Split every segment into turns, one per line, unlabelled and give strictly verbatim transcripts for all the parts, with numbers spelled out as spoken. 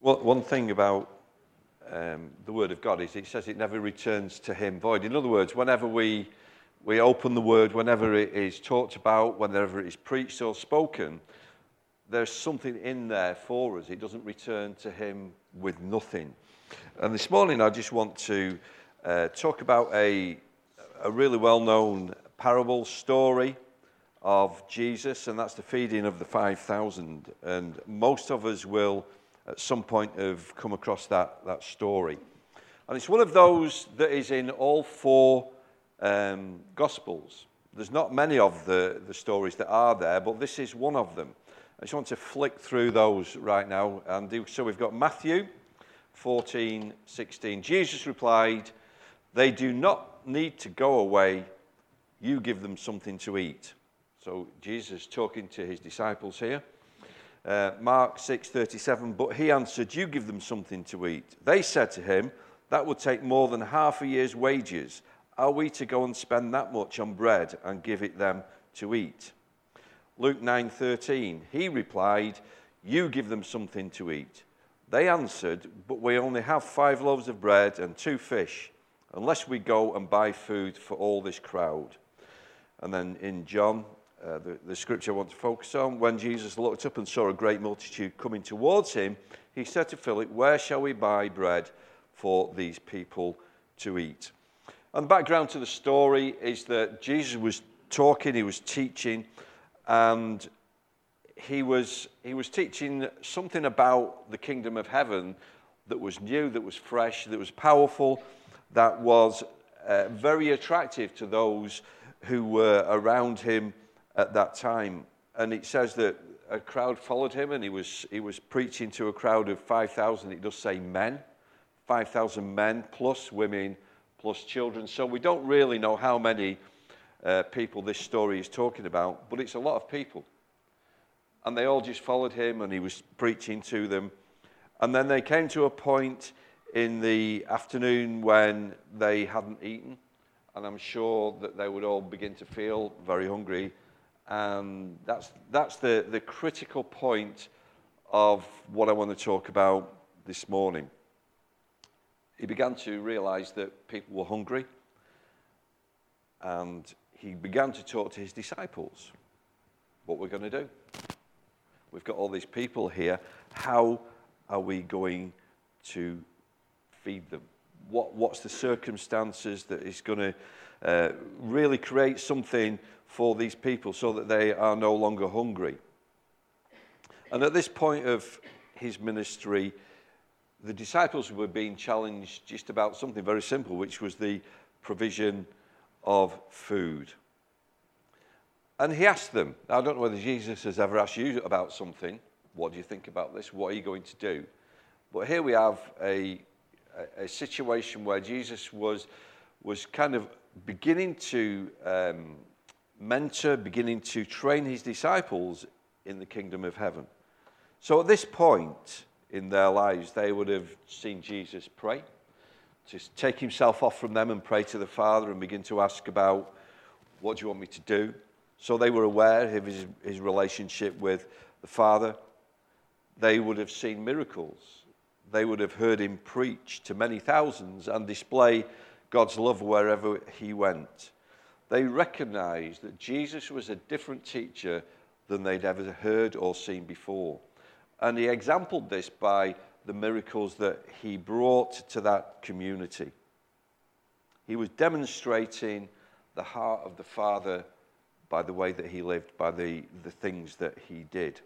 Well, one thing about um, the Word of God is it says it never returns to him void. In other words, whenever we we open the Word, whenever it is talked about, whenever it is preached or spoken, there's something in there for us. It doesn't return to him with nothing. And this morning I just want to uh, talk about a, a really well-known parable story of Jesus, and that's the feeding of the five thousand. And most of us will at some point have come across that, that story. And it's one of those that is in all four um, Gospels. There's not many of the, the stories that are there, but this is one of them. I just want to flick through those right now and do so. We've got Matthew fourteen sixteen. Jesus replied, "They do not need to go away. You give them something to eat." So Jesus talking to his disciples here. Uh, Mark six thirty-seven. But he answered, "You give them something to eat." They said to him, "That would take more than half a year's wages. Are we to go and spend that much on bread and give it them to eat?" Luke nine thirteen. He replied, "You give them something to eat." They answered, "But we only have five loaves of bread and two fish, unless we go and buy food for all this crowd." And then in John, uh, the, the scripture I want to focus on, when Jesus looked up and saw a great multitude coming towards him, he said to Philip, "Where shall we buy bread for these people to eat?" And the background to the story is that Jesus was talking, he was teaching, and he was he was teaching something about the kingdom of heaven that was new, that was fresh, that was powerful, that was uh, very attractive to those who were around him at that time. And it says that a crowd followed him, and he was he was preaching to a crowd of five thousand. It does say men, five thousand men plus women plus children. So we don't really know how many uh, people this story is talking about, but it's a lot of people. And they all just followed him, and he was preaching to them. And then they came to a point in the afternoon when they hadn't eaten, and I'm sure that they would all begin to feel very hungry. And that's that's the, the critical point of what I want to talk about this morning. He began to realize that people were hungry, and he began to talk to his disciples. What we're going to do? We've got all these people here. How are we going to feed them? What, what's the circumstances that is going to uh, really create something for these people so that they are no longer hungry? And at this point of his ministry, the disciples were being challenged just about something very simple, which was the provision of food. And he asked them, I don't know whether Jesus has ever asked you about something. What do you think about this? What are you going to do? But here we have a, a, a situation where Jesus was, was kind of beginning to um, mentor, beginning to train his disciples in the kingdom of heaven. So at this point in their lives, they would have seen Jesus pray, to take himself off from them and pray to the Father and begin to ask about, what do you want me to do? So they were aware of his, his relationship with the Father. They would have seen miracles. They would have heard him preach to many thousands and display God's love wherever he went. They recognized that Jesus was a different teacher than they'd ever heard or seen before. And he exampled this by the miracles that he brought to that community. He was demonstrating the heart of the Father by the way that he lived, by the, the things that he did.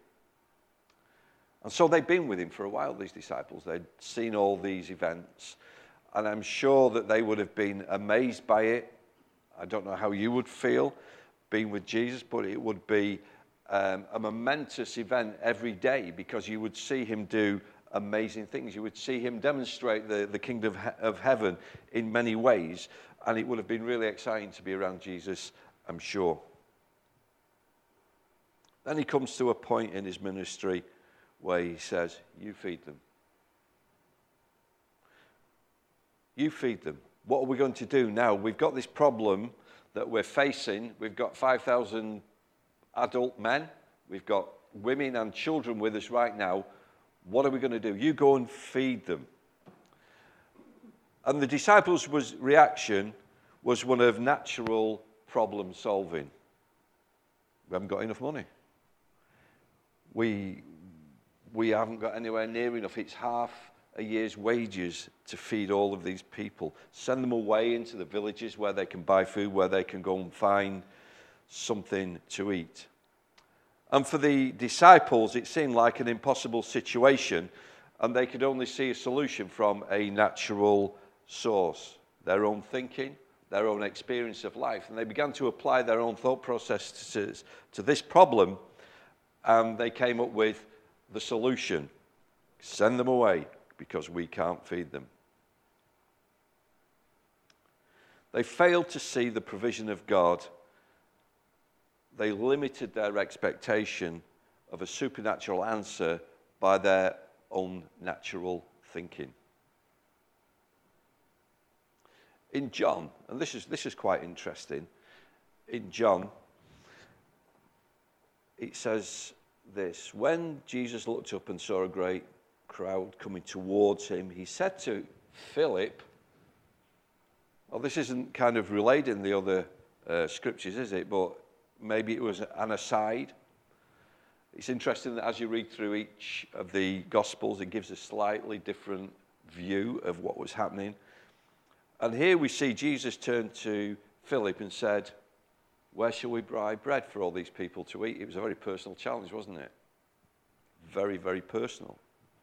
And so they'd been with him for a while, these disciples. They'd seen all these events. And I'm sure that they would have been amazed by it. I don't know how you would feel being with Jesus, but it would be um, a momentous event every day, because you would see him do amazing things. You would see him demonstrate the, the kingdom of, he- of heaven in many ways. And it would have been really exciting to be around Jesus, I'm sure. Then he comes to a point in his ministry where he says, you feed them. You feed them. What are we going to do now? We've got this problem that we're facing. We've got five thousand adult men. We've got women and children with us right now. What are we going to do? You go and feed them. And the disciples' was, reaction was one of natural problem solving. We haven't got enough money. We, we haven't got anywhere near enough. It's half a year's wages to feed all of these people. Send them away into the villages where they can buy food, where they can go and find something to eat. And for the disciples, it seemed like an impossible situation, and they could only see a solution from a natural source, their own thinking, their own experience of life. And they began to apply their own thought process to, to this problem, and they came up with the solution. Send them away because we can't feed them. They failed to see the provision of God. They limited their expectation of a supernatural answer by their own natural thinking. In John, and this is, this is quite interesting, in John, it says this: when Jesus looked up and saw a great crowd coming towards him, he said to Philip, well, this isn't kind of relayed in the other uh, scriptures, is it? But maybe it was an aside. It's interesting that as you read through each of the Gospels, it gives a slightly different view of what was happening. And here we see Jesus turn to Philip and said, where shall we buy bread for all these people to eat? It was a very personal challenge, wasn't it? Very, very personal.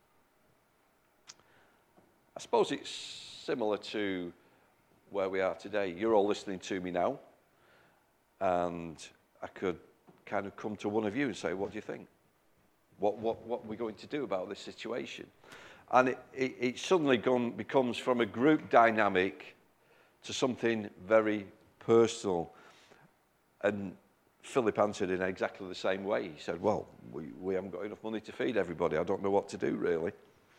I suppose it's similar to where we are today. You're all listening to me now, and I could kind of come to one of you and say, what do you think? What, what, what are we going to do about this situation? And it, it, it suddenly gone, becomes from a group dynamic to something very personal. And Philip answered in exactly the same way. He said, well, we, we haven't got enough money to feed everybody. I don't know what to do, really.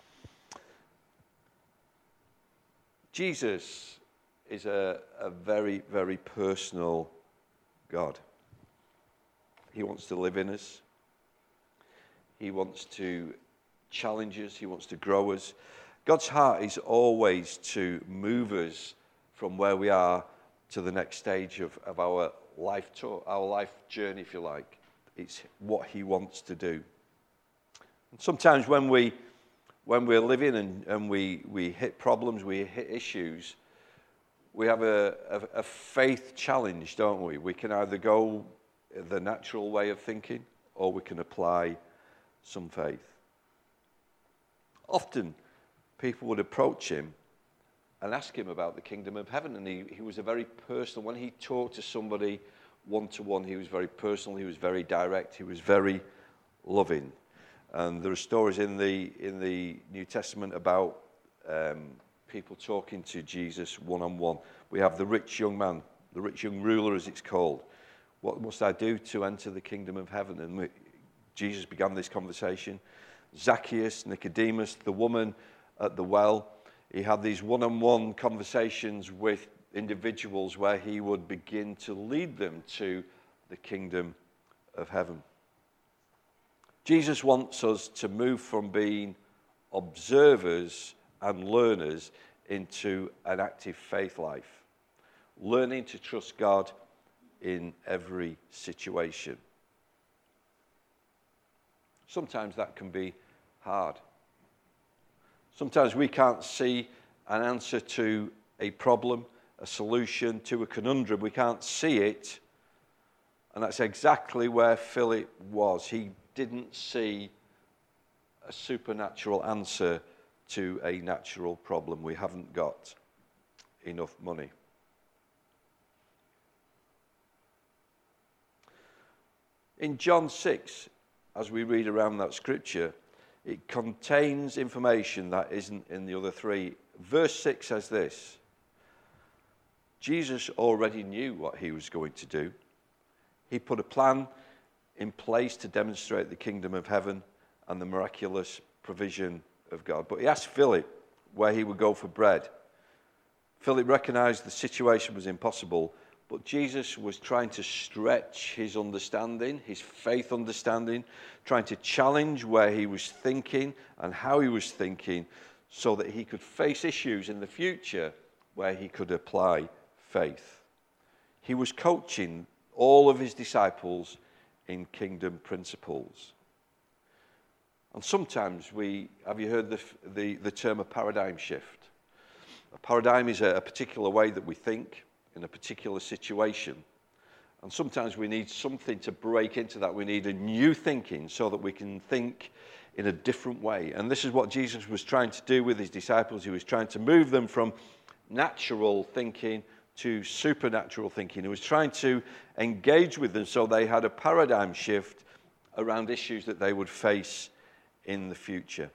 Jesus is a, a very, very personal God. He wants to live in us. He wants to challenge us. He wants to grow us. God's heart is always to move us from where we are to the next stage of, of our life tour, our life journey, if you like. It's what he wants to do. And sometimes when we when we're living and, and we, we hit problems, we hit issues, we have a, a, a faith challenge, don't we? We can either go the natural way of thinking, or we can apply some faith. Often, people would approach him and ask him about the kingdom of heaven, and he, he was a very personal, when he talked to somebody one-to-one, he was very personal, he was very direct, he was very loving. And there are stories in the, in the New Testament about um, people talking to Jesus one-on-one. We have the rich young man, the rich young ruler as it's called. What must I do to enter the kingdom of heaven? And we, Jesus began this conversation. Zacchaeus, Nicodemus, the woman at the well, he had these one-on-one conversations with individuals where he would begin to lead them to the kingdom of heaven. Jesus wants us to move from being observers and learners into an active faith life, learning to trust God in every situation. Sometimes that can be hard. Sometimes we can't see an answer to a problem, a solution to a conundrum. We can't see it. And that's exactly where Philip was. He didn't see a supernatural answer to a natural problem. We haven't got enough money. In John six, as we read around that scripture, it contains information that isn't in the other three. Verse six says this: Jesus already knew what he was going to do. He put a plan in place to demonstrate the kingdom of heaven and the miraculous provision of God. But he asked Philip where he would go for bread. Philip recognized the situation was impossible, But Jesus was trying to stretch his understanding, his faith understanding, trying to challenge where he was thinking and how he was thinking so that he could face issues in the future where he could apply faith. He was coaching all of his disciples in kingdom principles. And sometimes we, have you heard the, the, the term a paradigm shift? A paradigm is a, a particular way that we think in a particular situation. And sometimes we need something to break into that. We need a new thinking so that we can think in a different way. And this is what Jesus was trying to do with his disciples. He was trying to move them from natural thinking to supernatural thinking. He was trying to engage with them so they had a paradigm shift around issues that they would face in the future.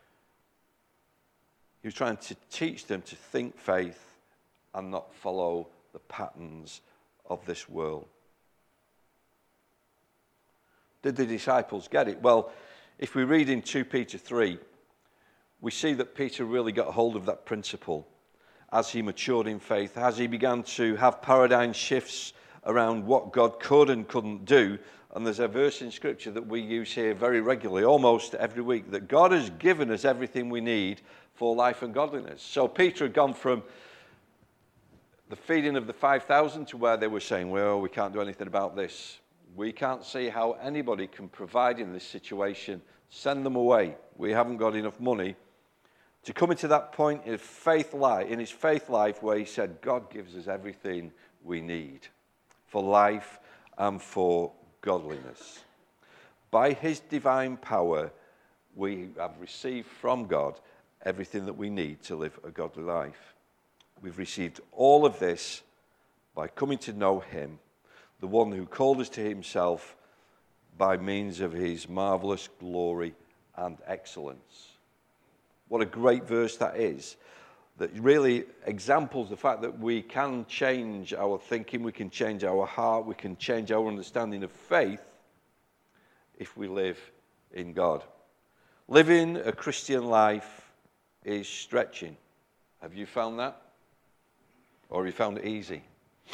He was trying to teach them to think faith and not follow the patterns of this world. Did the disciples get it? Well, if we read in Second Peter three, we see that Peter really got hold of that principle as he matured in faith, as he began to have paradigm shifts around what God could and couldn't do. And there's a verse in Scripture that we use here very regularly, almost every week, that God has given us everything we need for life and godliness. So Peter had gone from the feeding of the five thousand to where they were saying, well, we can't do anything about this. We can't see how anybody can provide in this situation. Send them away. We haven't got enough money. To come into that point in faith life, in his faith life where he said, God gives us everything we need for life and for godliness. By his divine power, we have received from God everything that we need to live a godly life. We've received all of this by coming to know him, the one who called us to himself by means of his marvelous glory and excellence. What a great verse that is, that really examples the fact that we can change our thinking, we can change our heart, we can change our understanding of faith if we live in God. Living a Christian life is stretching. Have you found that? Or have you found it easy?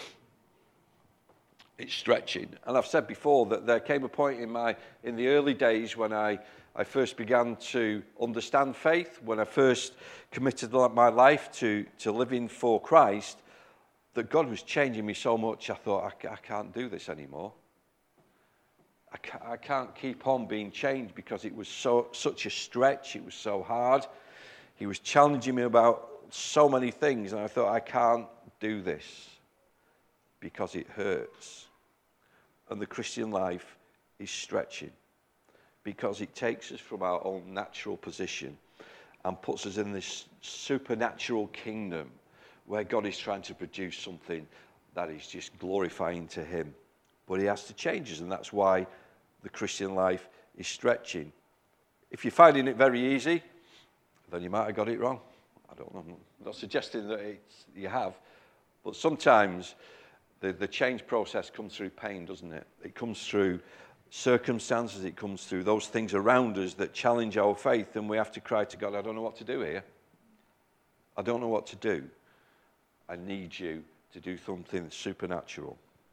It's stretching. And I've said before that there came a point in my in the early days when I, I first began to understand faith, when I first committed my life to, to living for Christ, that God was changing me so much, I thought, I, I can't do this anymore. I can't, I can't keep on being changed because it was so such a stretch, it was so hard. He was challenging me about so many things, and I thought, I can't do this because it hurts. And the Christian life is stretching because it takes us from our own natural position and puts us in this supernatural kingdom where God is trying to produce something that is just glorifying to him. But he has to change us, and that's why the Christian life is stretching. If you're finding it very easy, then you might have got it wrong. I don't know. I'm not suggesting that it's, you have. But sometimes the, the change process comes through pain, doesn't it? It comes through circumstances. It comes through those things around us that challenge our faith. And we have to cry to God, I don't know what to do here. I don't know what to do. I need you to do something supernatural.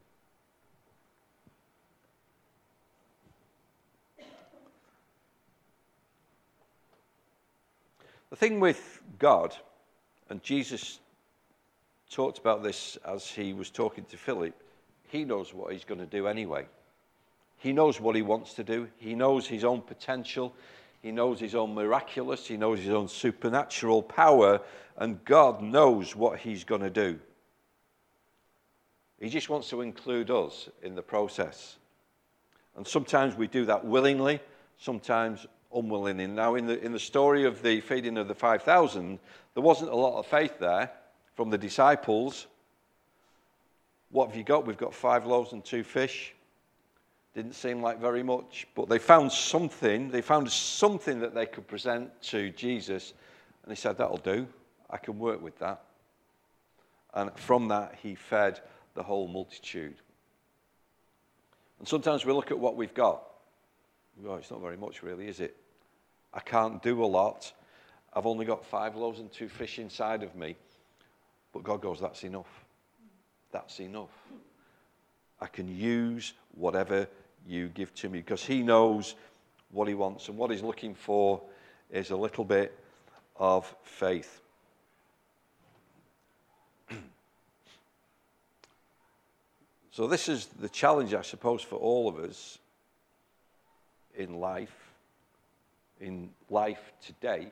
The thing with God, and Jesus talked about this as he was talking to Philip, he knows what he's going to do anyway. He knows what he wants to do. He knows his own potential. He knows his own miraculous. He knows his own supernatural power. And God knows what he's going to do. He just wants to include us in the process. And sometimes we do that willingly, sometimes unwillingly. Now, in the, in the story of the feeding of the five thousand, there wasn't a lot of faith there from the disciples. What have you got? We've got five loaves and two fish. Didn't seem like very much, but they found something. They found something that they could present to Jesus, and he said, that'll do. I can work with that. And from that, he fed the whole multitude. And sometimes we look at what we've got. Well, it's not very much really, is it? I can't do a lot. I've only got five loaves and two fish inside of me. But God goes, that's enough. that's enough. I can use whatever you give to me, because he knows what he wants, and what he's looking for is a little bit of faith. So this is the challenge, I suppose, for all of us in life, in life today,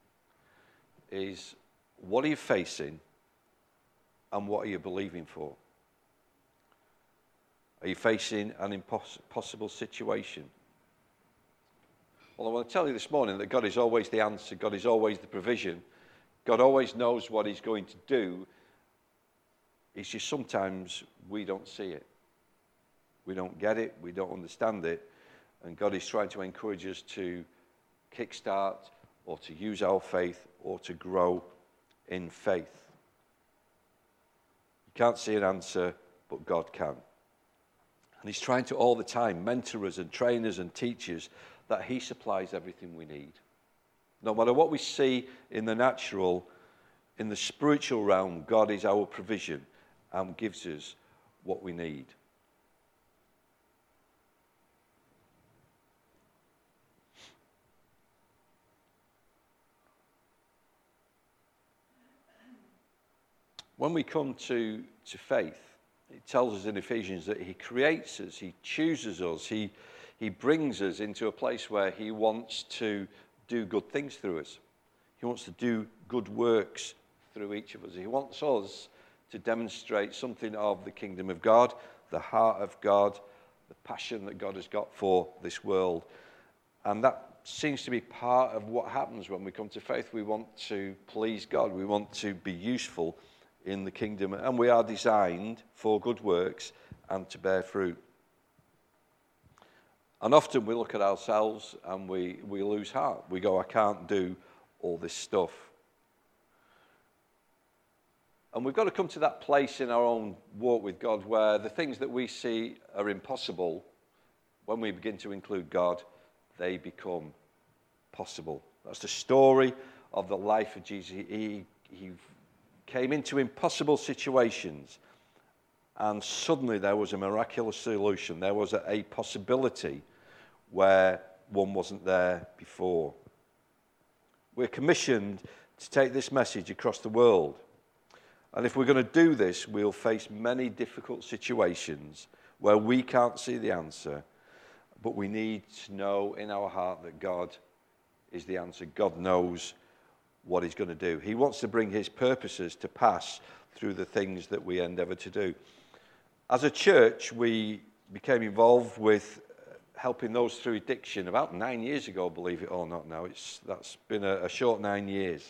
is what are you facing and what are you believing for? Are you facing an impossible situation? Well, I want to tell you this morning that God is always the answer. God is always the provision. God always knows what he's going to do. It's just sometimes we don't see it. We don't get it. We don't understand it. And God is trying to encourage us to kickstart or to use our faith or to grow in faith. You can't see an answer, but God can. And he's trying to all the time mentor us and train us and teach us that he supplies everything we need. No matter what we see in the natural, in the spiritual realm, God is our provision and gives us what we need. When we come to, to faith, it tells us in Ephesians that he creates us, he chooses us, he, he brings us into a place where he wants to do good things through us. He wants to do good works through each of us. He wants us to demonstrate something of the kingdom of God, the heart of God, the passion that God has got for this world. And that seems to be part of what happens when we come to faith. We want to please God. We want to be useful in the kingdom. And we are designed for good works and to bear fruit. And often we look at ourselves and we, we lose heart. We go, I can't do all this stuff. And we've got to come to that place in our own walk with God where the things that we see are impossible, when we begin to include God, they become possible. That's the story of the life of Jesus. He, he came into impossible situations, and suddenly there was a miraculous solution. There was a, a possibility where one wasn't there before. We're commissioned to take this message across the world. And if we're going to do this, we'll face many difficult situations where we can't see the answer, but we need to know in our heart that God is the answer. God knows what he's going to do. He wants to bring his purposes to pass through the things that we endeavor to do. As a church, we became involved with helping those through addiction about nine years ago, believe it or not now. It's, that's been a, a short nine years.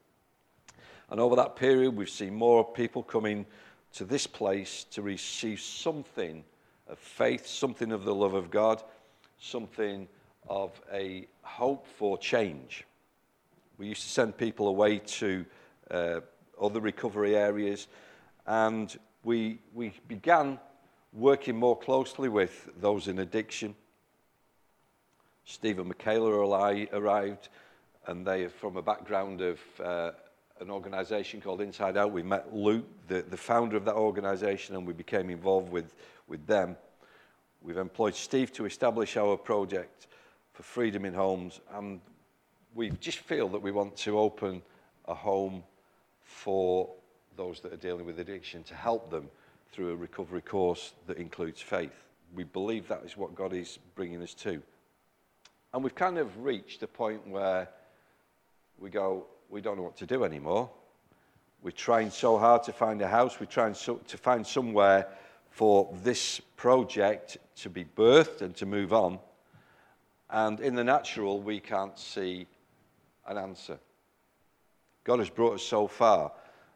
And over that period, we've seen more people coming to this place to receive something of faith, something of the love of God, something of a hope for change. We used to send people away to uh, other recovery areas, and we, we began working more closely with those in addiction. Steve and Michaela arrived, and they are from a background of uh, an organisation called Inside Out. We met Luke, the, the founder of that organisation, and we became involved with, with them. We've employed Steve to establish our project for Freedom in Homes, and we just feel that we want to open a home for those that are dealing with addiction, to help them through a recovery course that includes faith. We believe that is what God is bringing us to. And we've kind of reached a point where we go, we don't know what to do anymore. We're trying so hard to find a house. We're trying so, to find somewhere for this project to be birthed and to move on. And in the natural, we can't see an answer. God has brought us so far.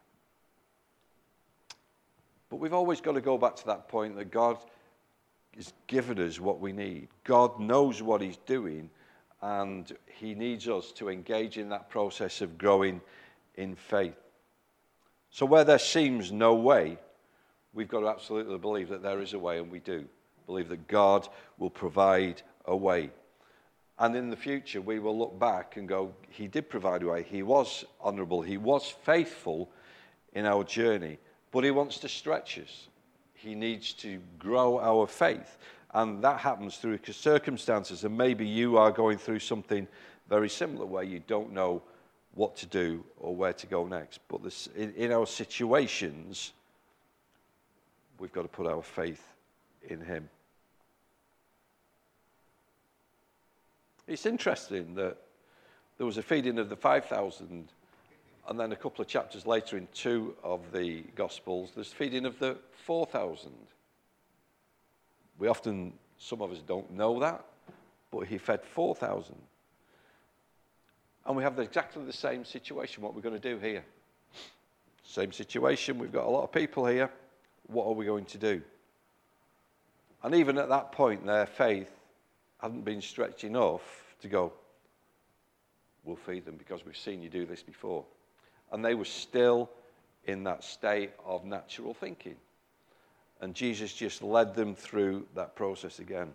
But we've always got to go back to that point that God has given us what we need. God knows what he's doing, and he needs us to engage in that process of growing in faith. So where there seems no way, we've got to absolutely believe that there is a way, and we do. Believe that God will provide a way. And in the future, we will look back and go, he did provide a way. He was honourable. He was faithful in our journey. But he wants to stretch us. He needs to grow our faith. And that happens through circumstances. And maybe you are going through something very similar where you don't know what to do or where to go next. But this, in, in our situations, we've got to put our faith in him. It's interesting that there was a feeding of the five thousand, and then a couple of chapters later in two of the Gospels, there's feeding of the four thousand. We often, some of us don't know that, but he fed four thousand. And we have exactly the same situation, what we're going to do here. Same situation, we've got a lot of people here. What are we going to do? And even at that point, their faith hadn't been stretched enough to go, we'll feed them because we've seen you do this before. And they were still in that state of natural thinking. And Jesus just led them through that process again.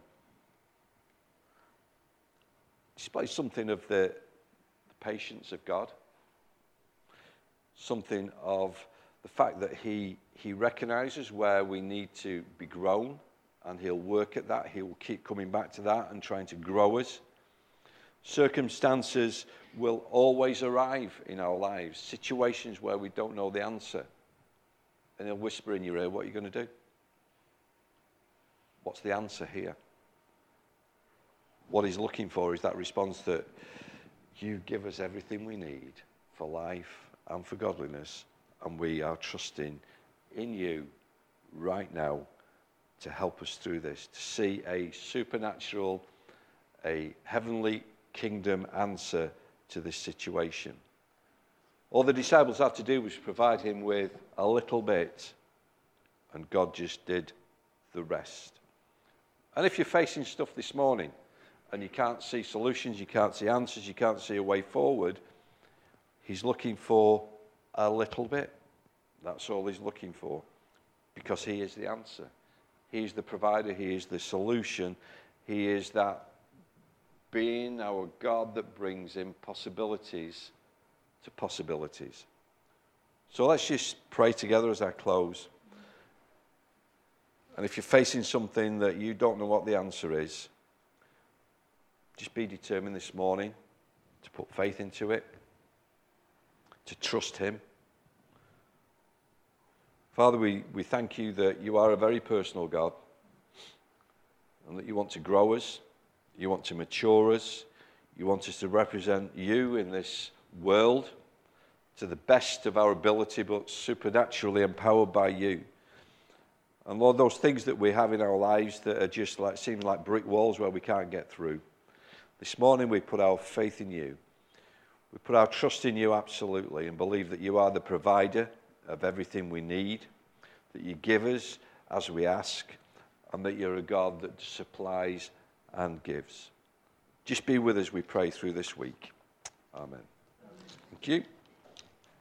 Displays something of the, the patience of God. Something of the fact that he, he recognizes where we need to be grown, and he'll work at that. He will keep coming back to that and trying to grow us. Circumstances will always arrive in our lives, situations where we don't know the answer. And he'll whisper in your ear, what are you going to do? What's the answer here? What he's looking for is that response that you give us everything we need for life and for godliness, and we are trusting in you right now to help us through this, to see a supernatural, a heavenly kingdom answer to this situation. All the disciples had to do was provide him with a little bit, and God just did the rest. And if you're facing stuff this morning and you can't see solutions, you can't see answers, you can't see a way forward, he's looking for a little bit. That's all he's looking for, because he is the answer. He is the provider. He is the solution. He is that being, our God, that brings impossibilities to possibilities. So let's just pray together as I close. And if you're facing something that you don't know what the answer is, just be determined this morning to put faith into it, to trust him. Father, we, we thank you that you are a very personal God, and that you want to grow us, you want to mature us, you want us to represent you in this world to the best of our ability, but supernaturally empowered by you. And Lord, those things that we have in our lives that are just like, seem like brick walls where we can't get through. This morning we put our faith in you. We put our trust in you absolutely, and believe that you are the provider of everything we need, that you give us as we ask, and that you're a God that supplies and gives. Just be with us, we pray, through this week. Amen. Thank you.